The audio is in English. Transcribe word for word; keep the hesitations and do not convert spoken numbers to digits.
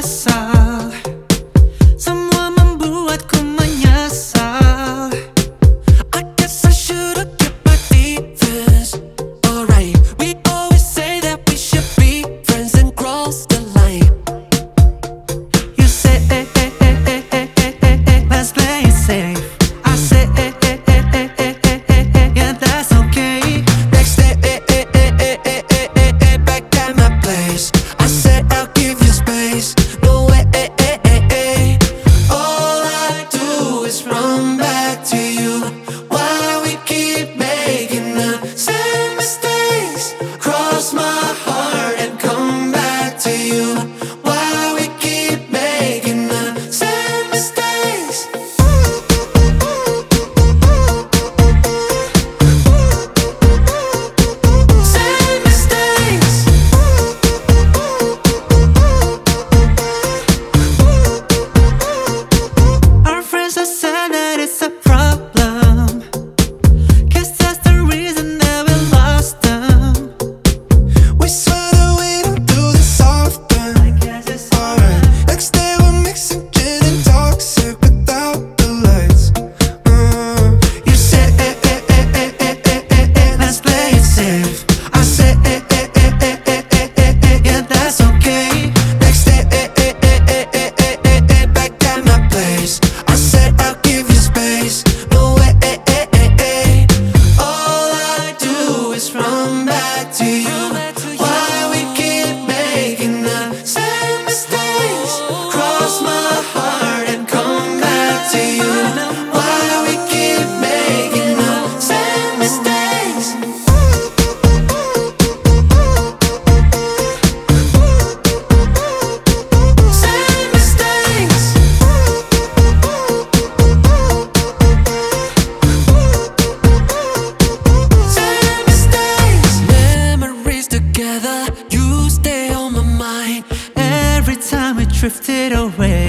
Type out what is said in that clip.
asal, semua membuatku menyesal. I guess I should've kept my defense. Alright, we always say that we should be friends and cross the line. You say, eh, eh, eh, eh, eh, eh, eh, eh, let's play it safe. I say, eh, eh, eh, eh, eh, eh, eh, eh, yeah, that's okay. Next day, eh, eh, eh, eh, eh, eh, eh, eh, back at my place. I said I'll give you space. No way, eh, eh, eh, eh. All I do is run back to you. Why we keep making the same mistakes? Cross my heart and come back to you. Why we keep making the same mistakes? Same mistakes. Our friends have said that it's a problem. Guess that's the reason that we lost them. We swear that we don't do this often. I guess it's Alright, next day we're mixing gin and toxic without the lights. Mm. You said, eh, eh, eh, eh, eh, eh, eh, eh, let's play it safe. I said, eh, eh, eh, eh, eh, eh, eh, eh, yeah, that's okay. Next day, eh, eh, eh, eh, eh, eh, eh, eh, back at my place. I said I'll give you space. No way, eh, eh, eh, eh. All I do is run back to you. Why we keep making the same mistakes? Cross my heart and come back to you. Why we keep making the same mistakes? Same mistakes. Same mistakes. Memories together, you stay on my mind. Every time we drifted away.